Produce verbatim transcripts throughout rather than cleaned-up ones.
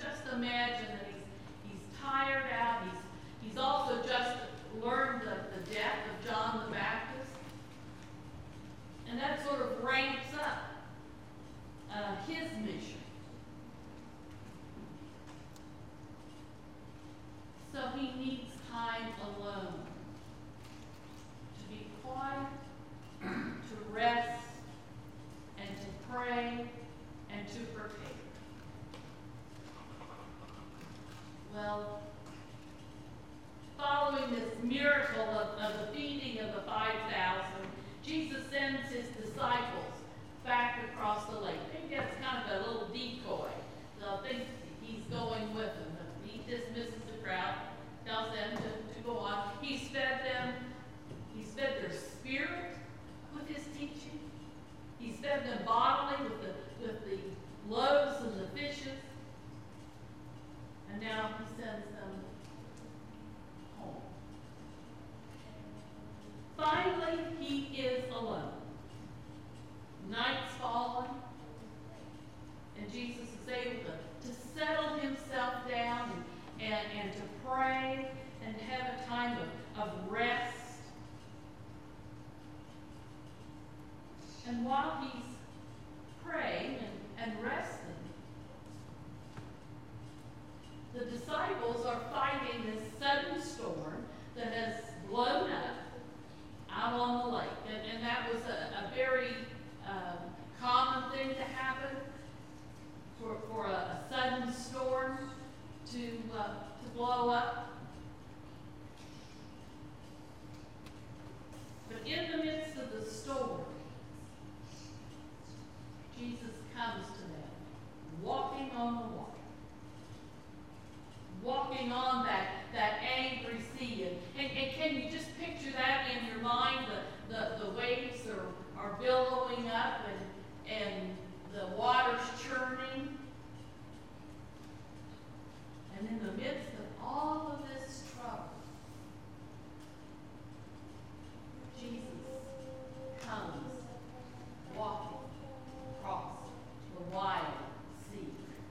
just imagine that he's, he's tired out. He's, he's also just learned the, the death of John the Baptist. And that sort of ramps up uh, his mission. So he needs time alone to be quiet, to rest, and to pray, and to prepare. Well, following this miracle of, of the feeding of the five thousand, Jesus sends his disciples back across the lake. Maybe that's kind of a little decoy. They'll think he's going with them. He dismisses the crowd, tells them to, to go on. He's fed them. He's fed their spirit with his teaching. He's fed them bodily with the, with the loaves and the fishes. And now he sends them home. Finally, he is alone. Night's fallen, and Jesus is able to, to settle himself down and, and, and to pray and have a time of, of rest. And while he's praying and, and resting, the disciples are fighting this sudden storm that has blown up out on the lake. And, and that was a, a very um, common thing to happen for, for a, a sudden storm to, uh, to blow up. But in the midst of the storm, Jesus comes to them, walking on the water. Walking on that, that angry sea. And, and, and can you just picture that in your mind? The, the, the waves are, are billowing up and, and the water's churning. And in the midst of all of this trouble, Jesus comes walking across the wide sea.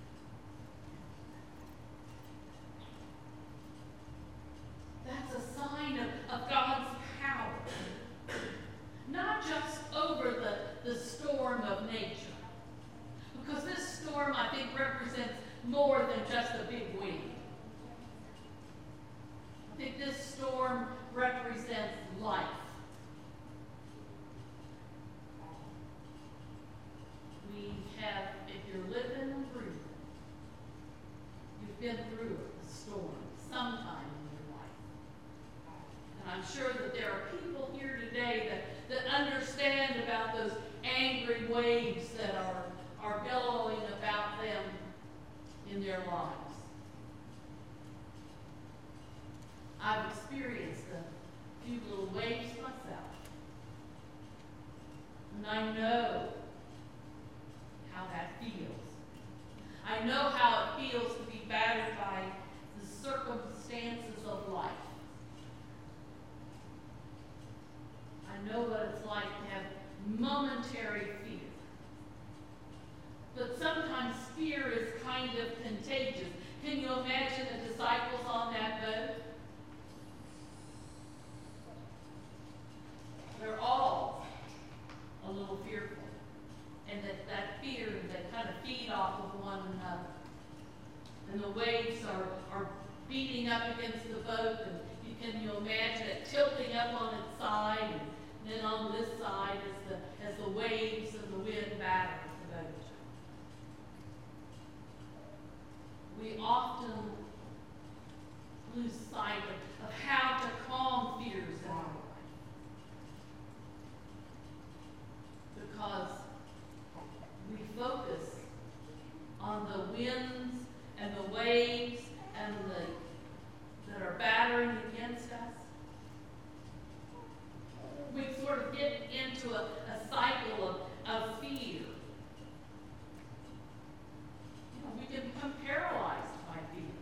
That's a sign of, of God's power. Not just over the, the storm of nature. Because this storm, I think, represents more than just a big wind. I think this storm represents life. We have, if you're living and breathing, you've been through a storm sometime in your life. And I'm sure that there are people here today that, that understand about those angry waves that are, are billowing about them in their lives. I've experienced a few little waves myself. And I know how that feels. I know how it feels to be battered by the circumstances of life. I know what it's like to have momentary fear. But sometimes fear is kind of contagious. Can you imagine the disciples on that boat? They're all a little fearful. And that, that fear, they kind of feed off of one another. And the waves are, are beating up against the boat, and you can you imagine it tilting up on its side, and then on this side as the, as the waves and the wind batter the boat. We often lose sight of, of how to calm fears in our life. Because we focus on the winds and the waves and the that are battering against us. We sort of get into a, a cycle of, of fear. You know, we can become paralyzed by fear.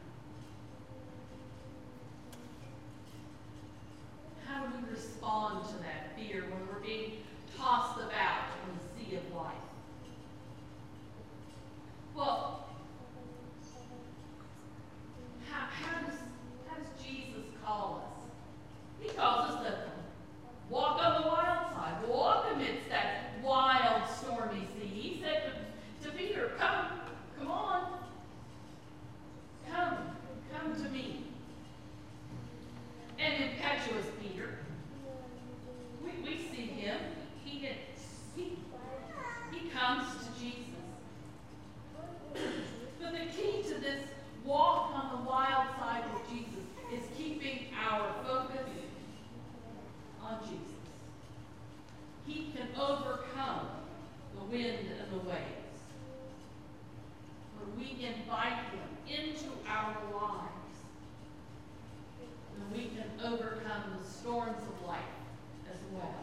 How do we respond to that fear when we're being tossed about in the sea of life? Well, invite him into our lives, then we can overcome the storms of life as well.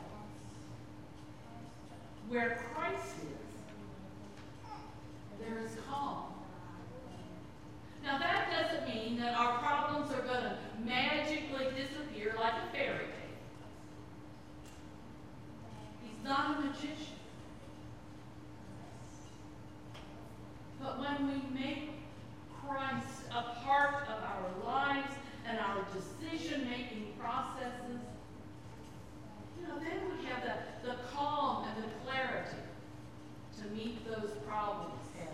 Where Christ is, there is calm. Now that doesn't mean that our problems are going to magically disappear like a fairy tale. He's not a magician. But when we make Christ a part of our lives and our decision-making processes, you know, then we have the, the calm and the clarity to meet those problems head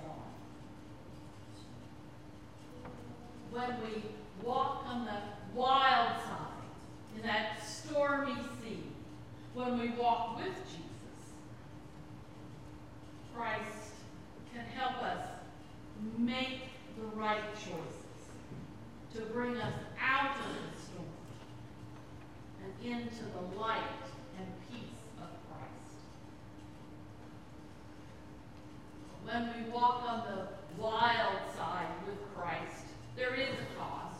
on. When we walk on the wild side in that stormy sea, when we walk with Jesus, Christ can help us make the right choices to bring us out of the storm and into the light and peace of Christ. When we walk on the wild side with Christ, there is a cost.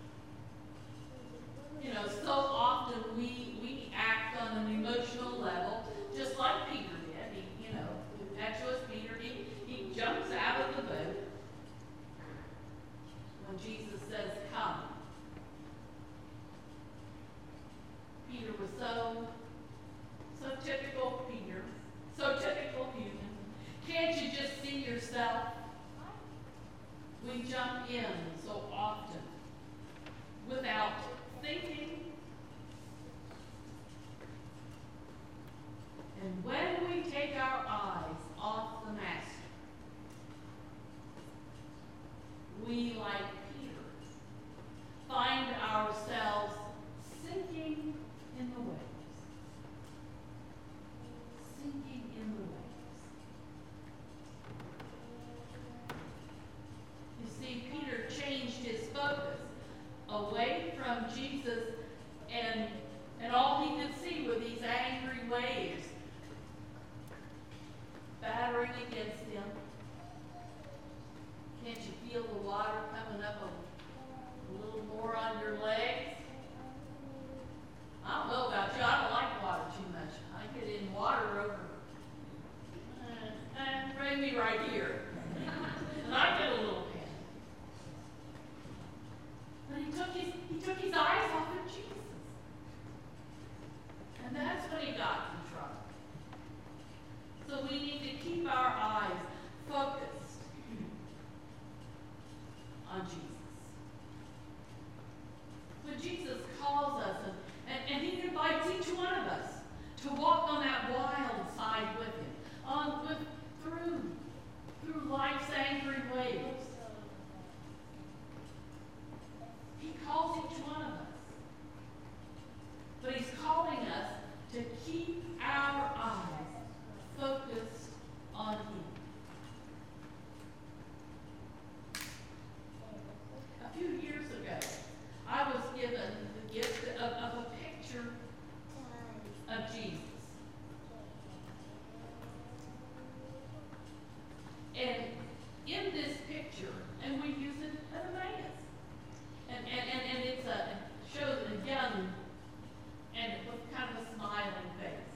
You know, so often we, we act on an emotional level, just like Peter did. He, you know, impetuous Peter, he, he jumps out of the boat when Jesus says, come. Peter was so, so typical Peter, so typical human. Can't you just see yourself? We jump in so often without thinking. And when we take our eyes off the Master, we, like Peter, find ourselves sinking in the waves. Sinking in the waves. You see, Peter changed his focus away from Jesus, and, and all he could see were these angry waves battering against him. Can't you feel the water coming up a, a little more on your legs? I don't know about you. I don't like water too much. I get in water over, uh, uh, maybe right here. And I get a little panic. But he took his, he took his eyes off of Jesus. And that's when he got in trouble. So we need to keep our eyes focused on Jesus. When Jesus calls us, and, and, and he invites each one of us to walk on that wild side with him, on with through, through life's angry waves. He calls each one of us. But he's calling us to keep our eyes focused on him. A few years ago, I was given the gift of, of a picture of Jesus. And in this picture, and we use it at Emmaus, and, and, and, and it's a, it shows a young and with kind of a smiling face.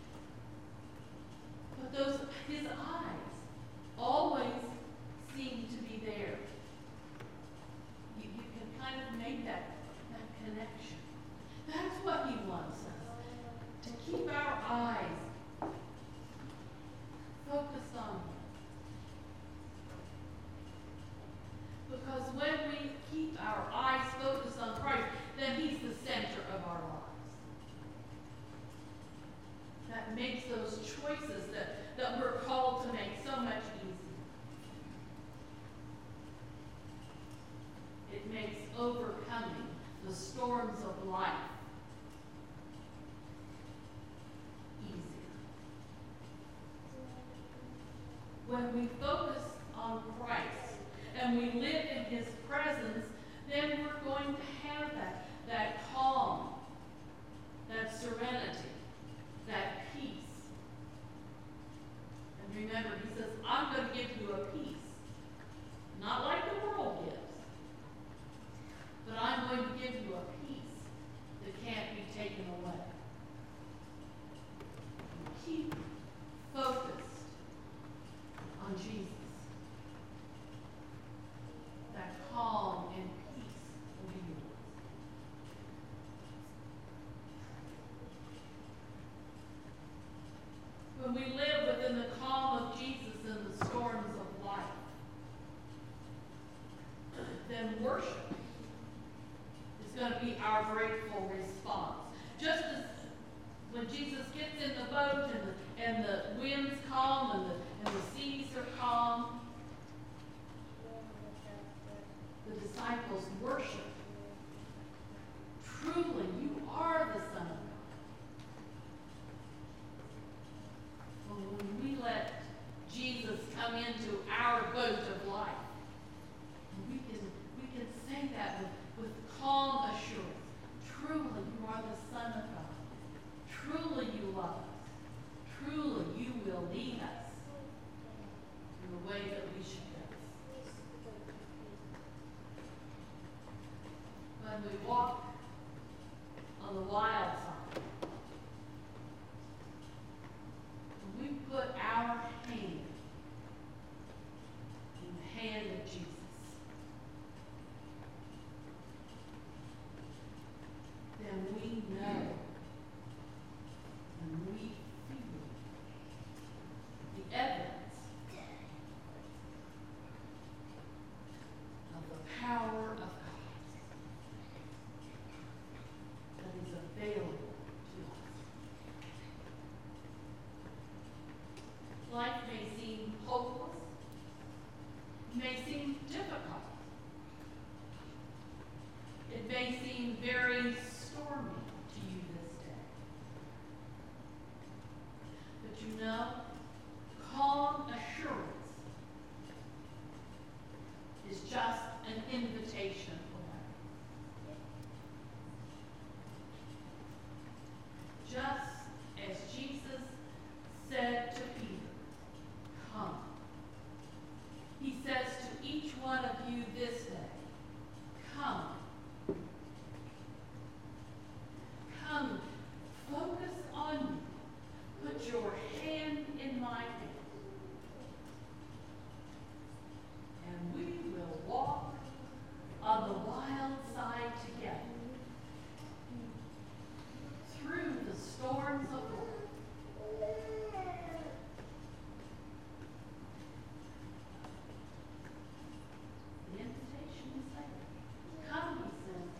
But those, his eyes always seem to be there. You, you can kind of make that, that connection. That's what he wants us, to keep our eyes focused on him. Because when we keep our eyes focused on Christ, then he's the center of our lives. That makes those choices that, that we're called to make so much easier. It makes overcoming the storms of life easier. When we focus on Christ and we live in his presence, then we're going to have that, that calm, that serenity, that peace. And remember, he says, I'm going to give you a peace. Not then worship is going to be our grateful response. Just as when Jesus gets in the boat and the, and the wind's calm and the, and the seas are calm, the disciples worship. Truly, you are the Son of God. Well, when we let Jesus come into our boat of life, we can, we can say that with, with calm assurance. Truly, you are the Son of God. Truly, you love us. Truly, you will lead us in the way that we should go. When we walk on the wild side, when we put our hand in the hand of Jesus, then we know and we feel the evidence of the power of God that is available to us. Life may seem hopeless, may seem difficult. It may seem very stormy to you this day. But you know, calm assurance is just an invitation away. Just as Jesus said to Peter, come. He says to each one of you this day, come. Come, focus on me. Put your hand in my hand. And we will walk on the wild side together through the storms of life. The invitation is there. Come, he says.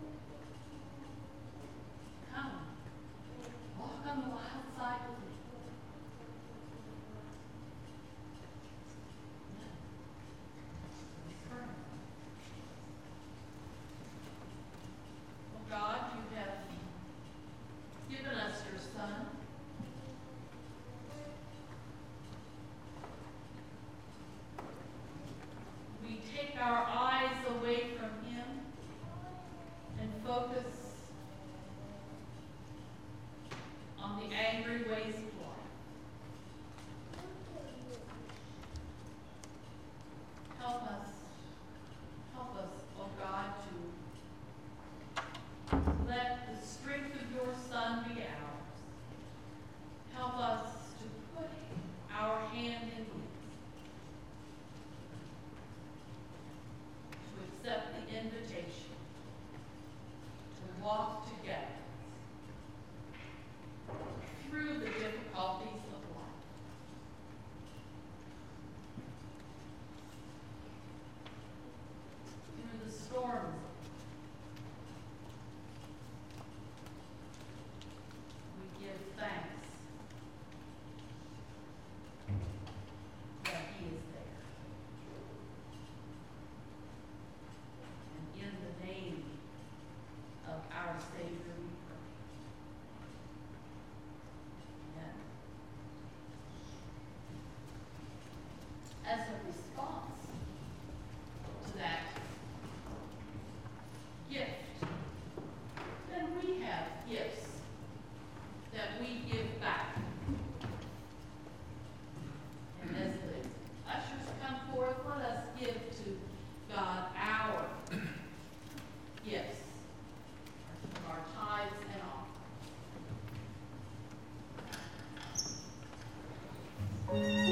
Come. Walk on the wild side with me. Let's pray. Oh God, you have given us your Son. We take our eyes away from him and focus on the angry ways of life. Help us, help us, oh God, to let the strength of your Son be ours. Help us to put our hand in his, to accept the invitation to walk together through the difficulties of life. Through the storms. We give thanks that he is there. And in the name of our Savior we pray. Amen. As a response to that gift, then we have gifts that we give back. And as the ushers come forth, let us give to God our gifts, our tithes and offerings.